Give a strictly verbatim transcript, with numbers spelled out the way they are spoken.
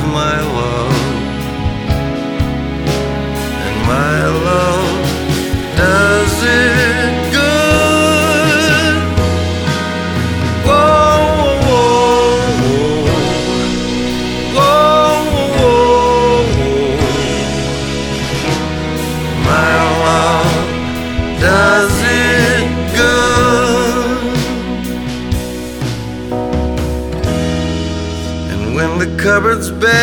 my love, and my love does it good. Whoa, whoa, whoa, whoa, whoa, whoa. My love does it good. And when the cupboard's bare